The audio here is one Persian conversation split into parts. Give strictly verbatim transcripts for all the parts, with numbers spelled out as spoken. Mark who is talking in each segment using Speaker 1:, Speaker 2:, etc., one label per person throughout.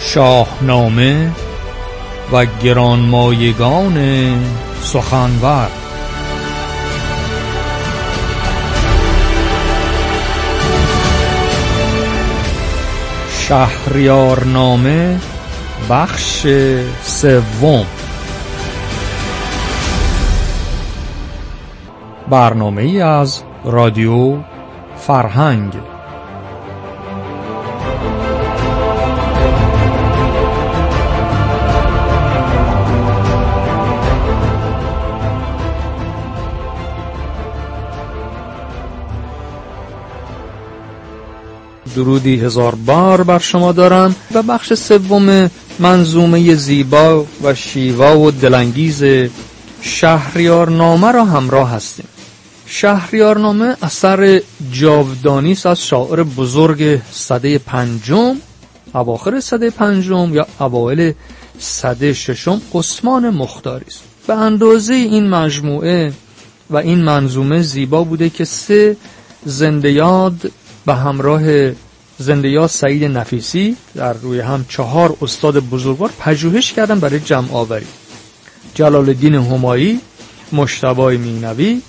Speaker 1: شاهنامه و گرانمایگان سخنور. شهریارنامه بخش سوم. برنامه ای از رادیو فرهنگ. درودی هزار بار بر شما دارم و بخش سوم منظومه زیبا و شیوا و دلانگیز شهریارنامه را همراه هستیم. شهریارنامه اثر جاودانی است از شاعر بزرگ سده پنجم، اواخر سده پنجم یا اوایل سده ششم، عثمان مختاری است. به اندازه این مجموعه و این منظومه زیبا بوده که سه زنده یاد به همراه زنده یاد سعید نفیسی در روی هم چهار استاد بزرگوار پژوهش کردن برای جمع آوری: جلال الدین همایی، مجتبی مینوی،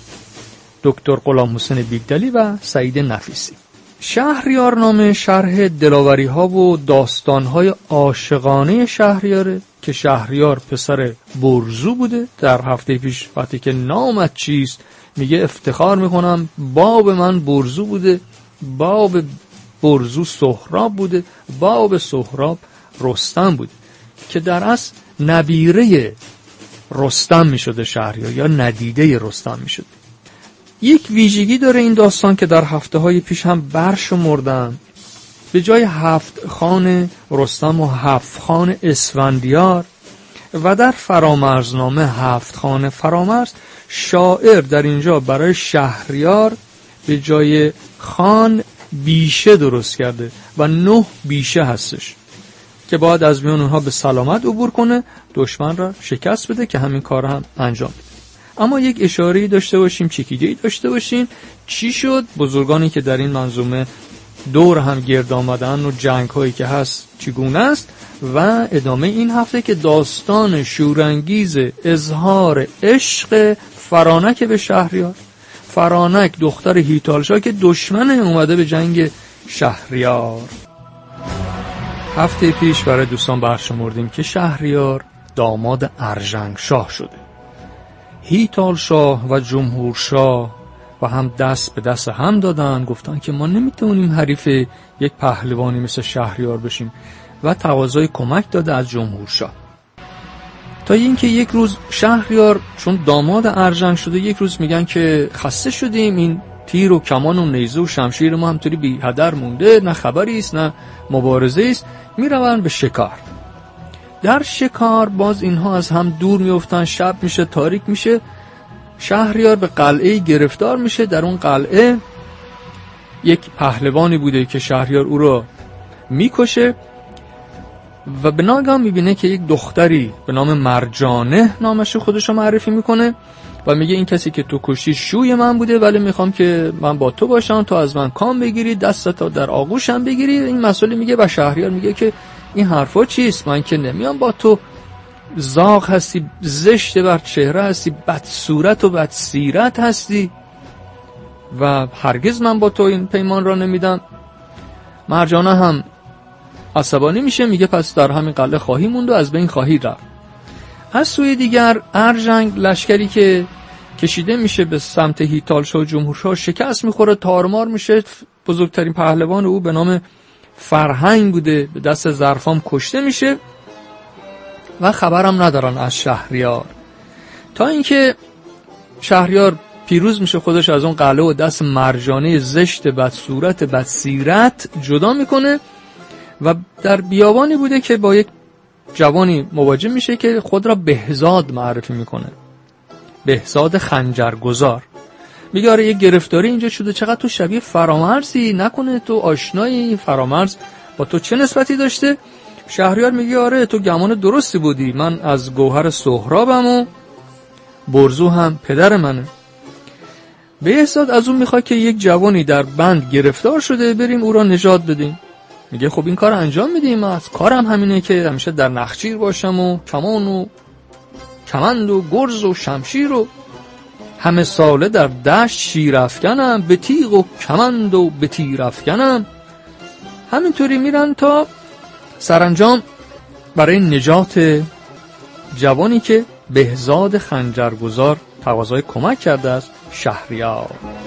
Speaker 1: دکتر غلام حسین بیگدلی و سعید نفیسی. شهریارنامه شرح دلاوری ها و داستان های عاشقانه شهریاره که شهریار پسر برزو بوده. در هفته پیش وقتی که نامت چیست میگه افتخار میکنم باب من برزو بوده، باب برزو سهراب بوده، باب سهراب رستم بوده که در اصل نبیره رستم می شده شهریار یا ندیده رستم می شده. یک ویژگی داره این داستان که در هفته های پیش هم برشمردم. به جای هفت خان رستم و هفت خان اسفندیار و در فرامرزنامه هفت خان فرامرز، شاعر در اینجا برای شهریار به جای خان بیشه درست کرده و نه بیشه هستش که باید از میان اونها به سلامت عبور کنه، دشمن را شکست بده، که همین کار هم انجام بده. اما یک اشاره‌ای داشته باشیم، چکیده‌ای داشته باشیم. چی شد؟ بزرگانی که در این منظومه دور هم گرد آمدن و جنگ‌هایی که هست چگونه است و ادامه این هفته که داستان شورانگیز اظهار عشق فرانک به شهریار. فرانک دختر هیتالشاه که دشمن اومده به جنگ شهریار. هفته پیش برای دوستان برشمردیم که شهریار داماد ارژنگشاه شده. هیتالشاه و جمهورشاه و هم دست به دست هم دادن، گفتن که ما نمیتونیم حریف یک پهلوانی مثل شهریار بشیم و تقاضای کمک داده از جمهورشاه. تا اینکه یک روز شهریار چون داماد ارژنگ شده، یک روز میگن که خسته شدیم، این تیر و کمان و نیزه و شمشیر ما همطوری بی هدر مونده، نه خبری است نه مبارزه است. میروند به شکار. در شکار باز اینها از هم دور میافتن، شب میشه، تاریک میشه. شهریار به قلعه گرفتار میشه. در اون قلعه یک پهلوانی بوده که شهریار او رو میکشه و به ناگهان میبینه که یک دختری به نام مرجانه نامش خودش رو معرفی میکنه و میگه این کسی که تو کشتی شوی من بوده، ولی میخوام که من با تو باشم، تو از من کام بگیری، دستتا در آغوشم بگیری. این مسئله میگه و شهریار میگه که این حرفا چیست؟ من که نمیام با تو، زاغ هستی، زشت بر چهره هستی، بد صورت و بد سیرت هستی و هرگز من با تو این پیمان را نمیدم. مرجانه هم عصبانی میشه، میگه پس در همین قلعه خواهی موند و از بین خواهی رفت. از سوی دیگر ارژنگ لشکری که کشیده میشه به سمت هیتالشاه و جمهورشاه شکست میخوره، تارمار میشه. بزرگترین پهلوان او به نام فرهنگ بوده، به دست ظرفام کشته میشه و خبرم ندارن از شهریار. تا اینکه شهریار پیروز میشه، خودش از اون قلعه و دست مرجانه زشت بد صورت بد سیرت جدا میکنه و در بیابانی بوده که با یک جوانی مواجه میشه که خود را بهزاد معرفی میکنه، بهزاد خنجرگزار. میگه آره یک گرفتاری اینجا شده، چقدر تو شبیه فرامرزی، نکنه تو آشنایی؟ فرامرز با تو چه نسبتی داشته؟ شهریار میگه آره تو گمان درستی بودی، من از گوهر سهرابم و برزو هم پدر منه. بهزاد از اون میخواد که یک جوانی در بند گرفتار شده، بریم او را نجات بدیم. میگه خب این کار انجام میدیم، از کارم همینه که همیشه در نخچیر باشم و کمان و کمند و گرز و شمشیر و همه ساله در دشت شیر افکنم، به تیغ و کمند و به تیر افکنم. همینطوری میرن تا سرانجام برای نجات جوانی که بهزاد خنجرگزار تقاضای کمک کرده است، شهریار.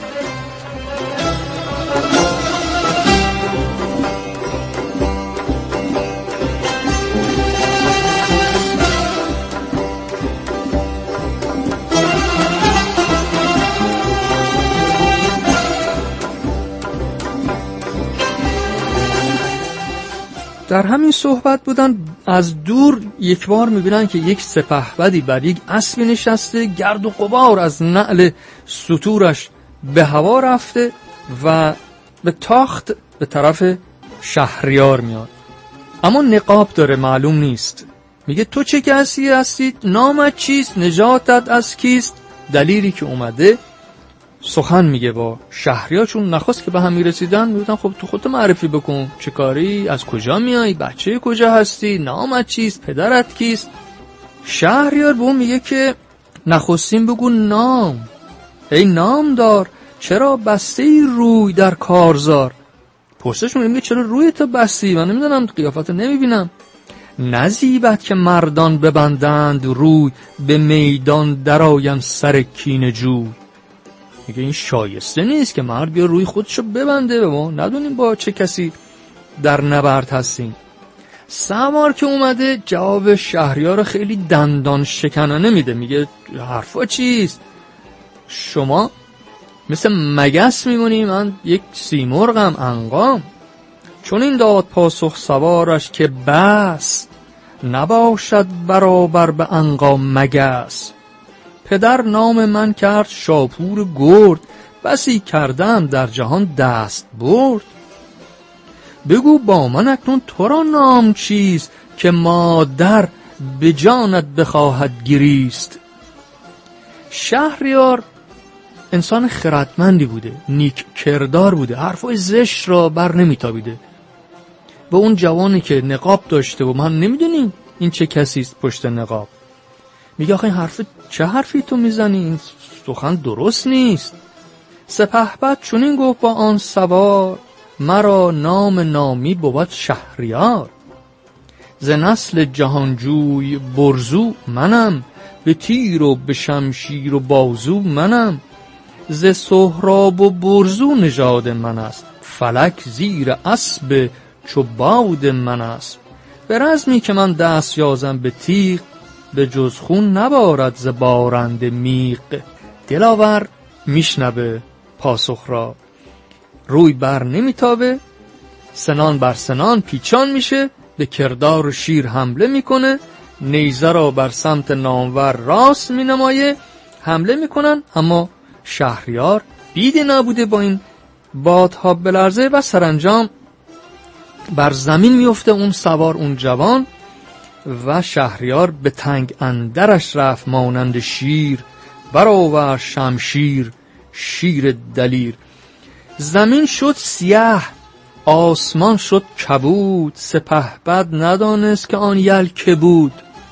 Speaker 1: در همین صحبت بودن، از دور یک بار میبینن که یک سپهبدی بر یک اسب نشسته، گرد و غبار از نعل ستورش به هوا رفته و به تاخت به طرف شهریار میاد، اما نقاب داره، معلوم نیست. میگه تو چه کسی هستی؟ نامت چیست؟ نجاتت از کیست؟ دلیلی که اومده سخن میگه با شهریار، چون نخواست که به هم میرسیدن. میگفتن خب تو خودت معرفی بکن، چه کاری؟ از کجا میای؟ بچه کجا هستی؟ نامت چیست؟ پدرت کیست؟ شهریار به اون میگه که نخستین بگو نام، ای نام دار، چرا بسته ای روی در کارزار؟ پرسش میگه چرا روی تو بستی؟ من نمیدونم، قیافت نمیبینم. نزیبت که مردان ببندند روی، به میدان درآیند سر کینه جوی. میگه این شایسته نیست که مرد بیا روی خودشو ببنده، به ما ندونیم با چه کسی در نبرد هستیم. سوار که اومده جواب شهریار خیلی دندان شکنانه میده. میگه حرفا چیست؟ شما مثل مگس میمونی، من یک سیمرغم عنقام. چون این داد پاسخ سوارش که بس، نباشد برابر به عنقا مگس. پدر نام من کرد شاپور گرد، بسی کردم در جهان دست برد. بگو با من اکنون تو را نام چیست، که مادر به جانت بخواهد گریست. شهریار انسان خردمندی بوده، نیک کردار بوده، حرفای زشت را بر نمیتابیده. و اون جوانی که نقاب داشته و من نمیدونیم این چه کسی است پشت نقاب، میگه آخه این حرف چه حرفی تو میزنی؟ این سخن درست نیست. سپهبد چنین گفت با آن سوار، مرا نام نامی بود شهریار. ز نسل جهانجوی برزو منم، به تیر و به شمشیر و بازو منم. ز سهراب و برزو نژاد من است، فلک زیر اسب چو باد من است. به رزمی که من دست یازم به تیغ، به جز خون نبارد ز بارنده میغ. دلاور میشنوه پاسخ را، روی بر نمیتابه، سنان بر سنان پیچان میشه، به کردار شیر حمله میکنه، نیزه را بر سمت نامور راست مینمایه، حمله میکنن. اما شهریار بیدی نبوده با این بادها بلرزه و سرانجام بر زمین میفته اون سوار، اون جوان، و شهریار به تنگ اندرش رفت مانند شیر، برآورد شمشیر شیر دلیر. زمین شد سیاه، آسمان شد کبود، سپهبد ندانست که آن یل که بود.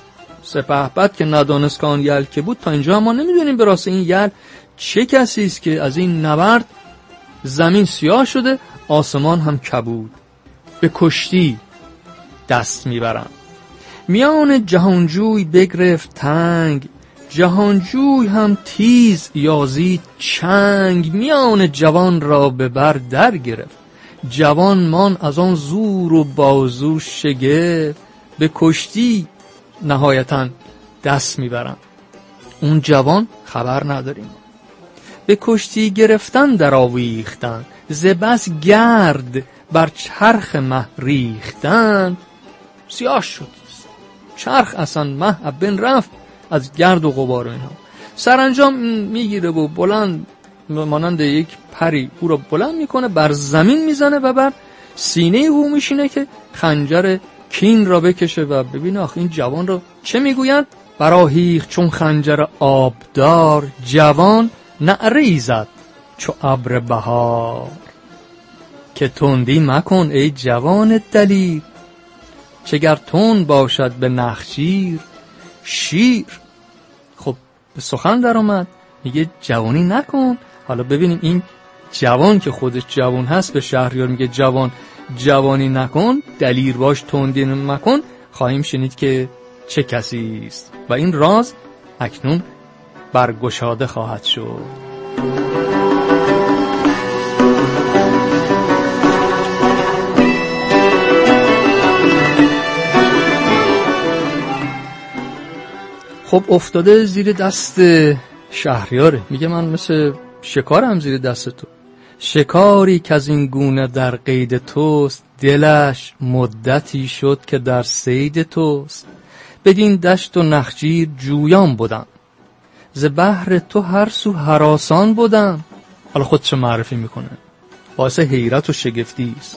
Speaker 1: سپهبد که ندانست که آن یل که بود، تا اینجا ما نمیدونیم به راست این یل چه کسی است که از این نبرد زمین سیاه شده، آسمان هم کبود. به کشتی دست میبرم. میان جهانجوی بگرفت تنگ، جهانجوی هم تیز یازید چنگ. میان جوان را به بر در گرفت، جوان مان از آن زور و بازو شگفت. به کشتی نهایتا دست میبرم. اون جوان خبر نداریم. به کشتی گرفتن در آویختن، ز بس گرد بر چرخ مه ریختن. سیاه شد چرخ، اصلا مه بن رفت از گرد و غبار اینها. سرانجام میگیره و بلند مانند یک پری او را بلند میکنه، بر زمین میزنه و بر سینه او میشینه که خنجر کین را بکشه و ببینه آخه این جوان را چه میگویند. براهیخت چون خنجر آبدار، جوان نعره زد چو ابر بهار. که تندی مکن ای جوان دلیر، چگر تند باشد به نخجیر شیر. خب به سخن در آمد، میگه جوانی نکن. حالا ببینیم این جوان که خودش جوان هست به شهریار میگه جوان جوانی نکن، دلیر باش، تندی مکن. خواهیم شنید که چه کسی است و این راز اکنون برگشاده خواهد شد. خب افتاده زیر دست شهریاره، میگه من مثل شکارم زیر دست تو. شکاری که از این گونه در قید توست، دلش مدتی شد که در صید توست. بدین دشت و نخجیر جویان بودم، ز بحر تو هر سو هراسان بودم. حالا خودشو معرفی میکنه، باعث حیرت و شگفتی است.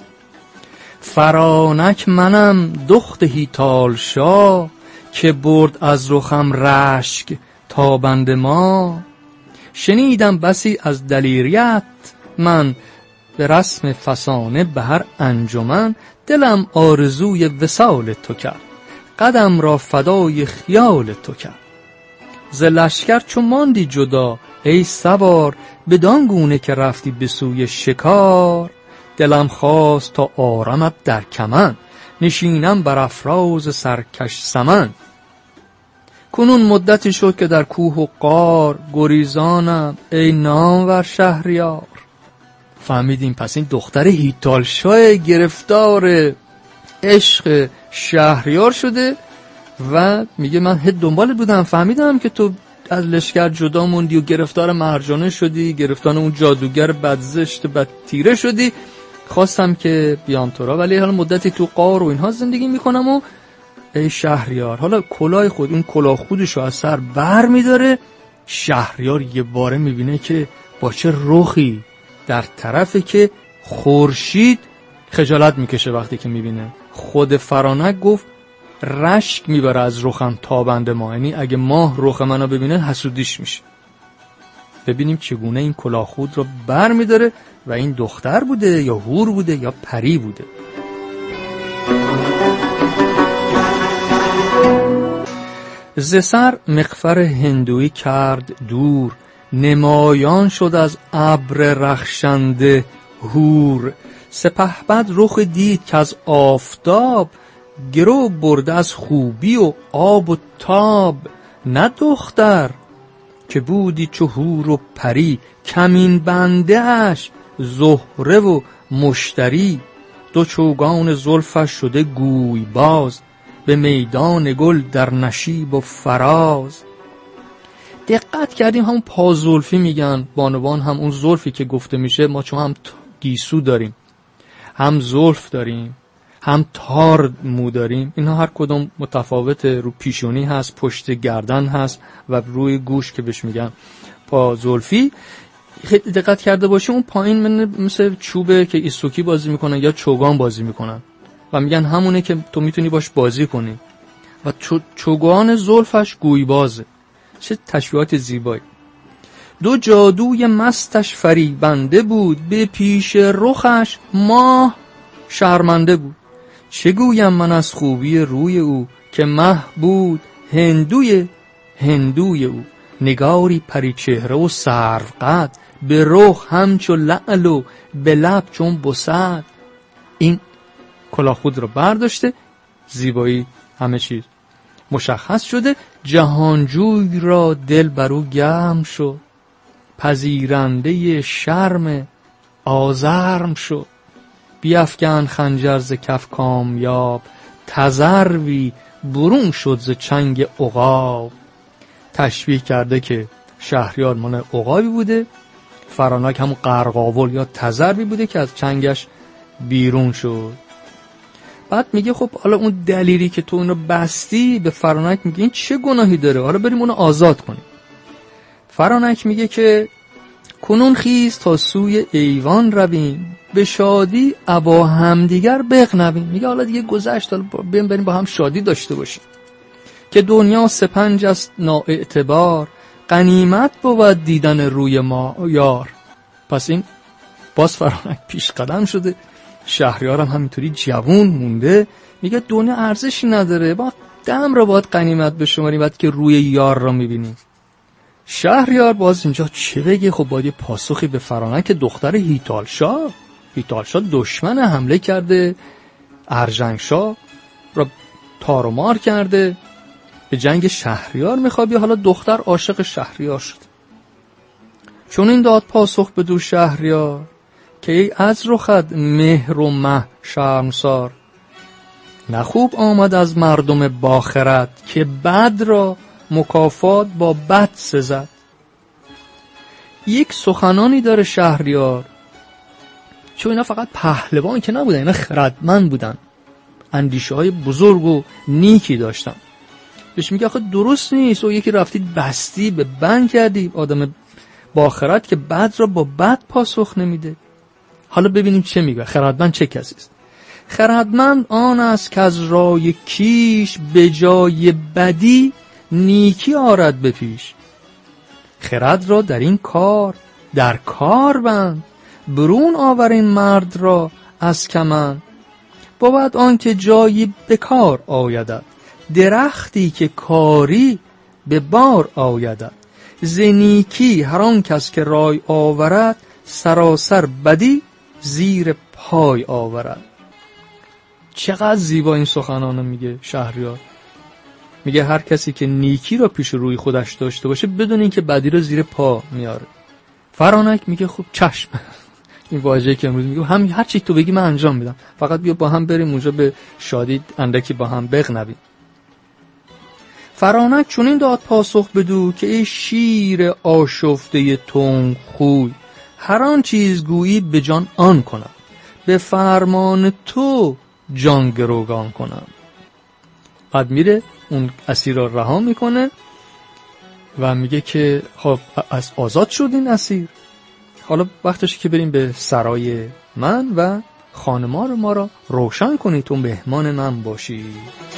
Speaker 1: فرانک منم دخت هیتال شاه، که برد از رخم رشک تابند ما. شنیدم بسی از دلیریت من، به رسم فسانه به هر انجمن. دلم آرزوی وصال تو کرد، قدم را فدای خیال تو کرد. ز لشکر چو ماندی جدا ای سوار، بدان گونه که رفتی به سوی شکار. دلم خواست تا آرمت در کمن، نشینم بر افراز سرکش سمن. کنون مدتی شد که در کوه و غار، گریزانم ای نامور شهریار. فهمیدیم پس این دختر هیتالشاه گرفتار عشق شهریار شده و میگه من هد دنبالت بودم، فهمیدم که تو از لشکر جدا موندی و گرفتار مرجانه شدی، گرفتار اون جادوگر بدزشت بد تیره شدی، خواستم که بیام تو را، ولی حالا مدتی تو غار و اینها زندگی میکنم. و ای شهریار، حالا کلاه خود اون کلاه خودشو از سر بر میداره. شهریار یه باره میبینه که با چه رخی در طرفی که خورشید خجالت میکشه وقتی که میبینه. خود فرانک گفت رشک میبره از رخم تابنده ما، یعنی اگه ماه رخ منو ببینه حسودیش میشه. ببینیم چگونه این کلاه خود رو بر میداره و این دختر بوده یا حور بوده یا پری بوده. ز سر مغفر هندویی کرد دور، نمایان شد از ابر رخشنده حور. سپهبد رخ دید که از آفتاب، گرو برده از خوبی و آب و تاب. نه دختر که بودی چو حور و پری، کمین بنده اش زهره و مشتری. دو چوگان زلفش شده گوی باز، به میدان گل در نشیب و فراز. دقت کردیم همون پازولفی میگن بانوان، هم اون زلفی که گفته میشه. ما چون هم گیسو داریم، هم زلف داریم، هم تار مو داریم، اینها هر کدوم متفاوته. رو پیشونی هست، پشت گردن هست و روی گوش که بهش میگن پازولفی. خیلی دقت کرده باشیم اون پایین من مثل چوبه که ایسوکی بازی میکنن یا چوگان بازی میکنن و میگن همونه که تو میتونی باش بازی کنی. و چوگان زلفش گوی بازه. چه تشبیهات زیبایی. دو جادوی مستش فریبنده بود، به پیش رخش ماه شرمنده بود. چه گویم من از خوبی روی او، که مه بود هندوی هندوی او. نگاری پری چهره و سرو قد، به رخ همچو لعل و به لب چون بسد. این کلاه خود رو برداشته، زیبایی همه چیز مشخص شده. جهانجوی را دل برو گرم شد، پذیرنده شرم آزرم شد. بیفکن خنجر ز کف کامیاب، تذروی برون شد ز چنگ عقاب. تشبیه کرده که شهریار من عقابی بوده، فرانک همون قرقاول یا تذروی بوده که از چنگش بیرون شد. بعد میگه خب حالا اون دلیری که تو اونو بستی، به فرانک میگه این چه گناهی داره، حالا بریم اونو آزاد کنیم. فرانک میگه که کنون خیز تا سوی ایوان رویم، به شادی ابا همدیگر بغنویم. میگه حالا دیگه گذشت، حالا بریم بریم با هم شادی داشته باشیم که دنیا سپنج است نااعتبار، غنیمت بود دیدن روی ما یار. پس این باز فرانک پیش قدم شده، شهریار هم همینطوری جوون مونده، میگه دنیا ارزشی نداره، با دم رو باید غنیمت بشماریم بعد که روی یار را میبینیم. شهریار باز اینجا چه بگه؟ خب باید پاسخی به فرانک دختر هیتالشاه. هیتالشاه دشمن، حمله کرده، ارژنگشاه را تار و مار کرده، به جنگ شهریار میخواد بیا، حالا دختر عاشق شهریار شد. چون این داد پاسخ به دو شهریار که ای از رخت مهر و مه شرمسار، نخوب آمد از مردم باخرت که بد را مکافات با بد سزد. یک سخنانی داره شهریار، چون اینا فقط پهلوان که نبودن، اینا خردمند بودن، اندیشه های بزرگ و نیکی داشتن. بهش میگه آخه درست نیست و یکی رفتید بستی به بند کردی آدم باخرت که بد را با بد پاسخ نمیده. حالا ببینیم چه میگه. خردمند چه کسی است؟ خردمند آن است که از رای کیش به جای بدی نیکی آرد به پیش. خرد را در این کار در کار بند، برون آورین مرد را از کمند. بود آن که جایی به کار آیدد، درختی که کاری به بار آیدد. زنیکی هر آن کس که رای آورد، سراسر بدی زیر پای آورد. چقدر زیبا این سخنانو میگه شهریار. میگه هر کسی که نیکی را پیش روی خودش داشته باشه بدون اینکه بدی را زیر پا میاره. فرانک میگه خب چشم. این واژه‌ای که امروز میگه هم هر چی تو بگی من انجام میدم، فقط بیا با هم بریم اونجا به شادی اندکی با هم بغنویم. فرانک چون این داد پاسخ بدو که ای شیر آشفته تنگ خوی، هر آن چیز گویی به جان آن کنم، به فرمان تو جان گروگان کنم. بعد میره اون اسیر را رها میکنه و میگه که خب از آزاد شد این اسیر، حالا وقتشه که بریم به سرای من و خانمان ما را روشن کنی، تو مهمان من باشی.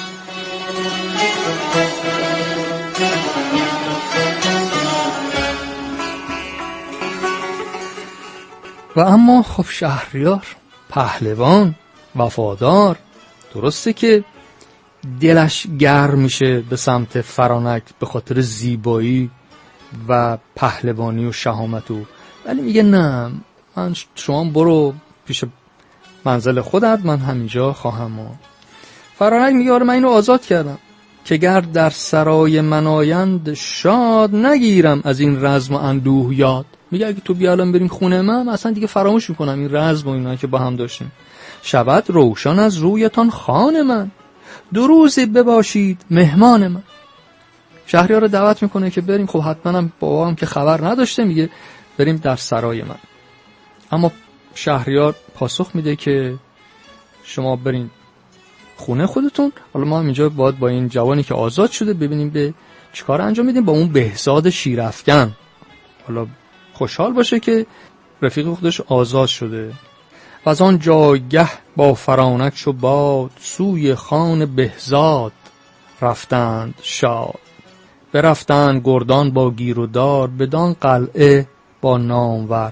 Speaker 1: و اما خب شهریار پهلوان وفادار، درسته که دلش گرم میشه به سمت فرانک به خاطر زیبایی و پهلوانی و شهامت او، ولی میگه نه، من شما برو پیش منزل خودت، من همینجا خواهم ماند. فرانک میگه آره من اینو آزاد کردم که گر در سرای من آیند شاد، نگیرم از این رزم و اندوه یاد. میگه اگه تو بیا الان بریم خونه من، اصلا دیگه فراموش میکنم این رزم و اینا که با هم داشتیم. شود روشن از رویتان خان من، دو روزی بباشید مهمان من. شهریار رو دعوت میکنه که بریم. خب حتما هم بابام که خبر نداشته، میگه بریم در سرای من. اما شهریار پاسخ میده که شما برین خونه خودتون، حالا ما هم اینجا باید با این جوانی که آزاد شده ببینیم به چیکار انجام میدیم، با اون بهزاد شیرافکن حالا خوشحال باشه که رفیق خودش آزاد شده. و از آن جایگه با فرانک شو باد، سوی خان بهزاد رفتند شاد. برفتند گردان با گیر و دار، بدان قلعه با نامور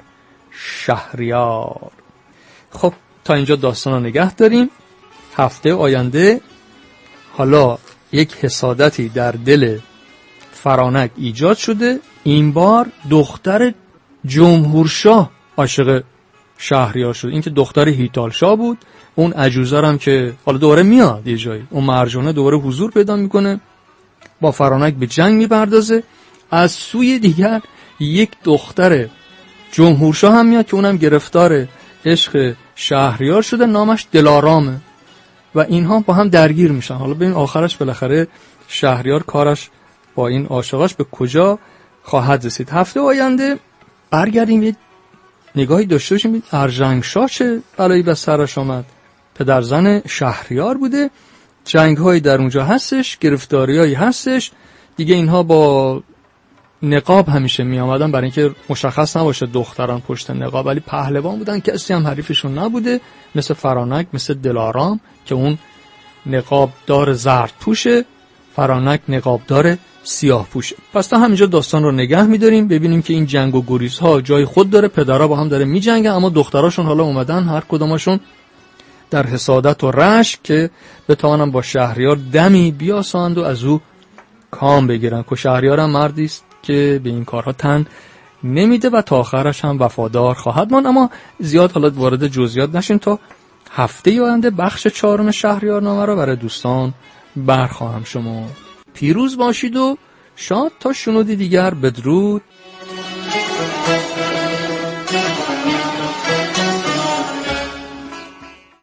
Speaker 1: شهریار. خب تا اینجا داستان رو نگه داریم. هفته آینده حالا یک حسادتی در دل فرانک ایجاد شده، این بار دختر جمهورشاه عاشق شهریار شد. این که دختر هیتالشاه بود، اون عجوزه هم که حالا دوره میاد یه جایی، اون مرجانه دوره حضور پیدا میکنه، با فرانک به جنگ میپردازه. از سوی دیگر یک دختر جمهورشاه هم میاد که اونم گرفتار عشق شهریار شده، نامش دلارامه و اینها با هم درگیر میشن. حالا ببین آخرش بالاخره شهریار کارش با این عاشقاش به کجا خواهد رسید. هفته آینده برگردیم یه نگاهی داشته باشیم ارژنگشاه چه بلایی به سرش آمد. پدر زن شهریار بوده، جنگ‌هایی در اونجا هستش، گرفتاریایی هستش دیگه. اینها با نقاب همیشه می آمدن برای اینکه مشخص نباشه دختران پشت نقاب، ولی پهلوان بودن، کسی هم حریفشون نبوده، مثل فرانک، مثل دلارام که اون نقاب دار زرد پوشه، فرانک نقاب دار سیاه پوشه. پس تا همینجا داستان رو نگه می‌داریم ببینیم که این جنگ و گریزها جای خود داره، پدرها با هم داره می‌جنگن، اما دختراشون حالا اومدن هر کدومشون در حسادت و رشک که بتوانن با شهریار دمی بیاساند و از او کام بگیرن. که شهریار هم مردی است که به این کارها تن نمیده و تا آخرش هم وفادار خواهد ماند. اما زیاد حالا وارد جزئیات نشیم، تا هفته آینده بخش چهارم شهریارنامه رو برای دوستان برخواهم شما. پیروز باشید و شاد تا شنودی دیگر. بدرود.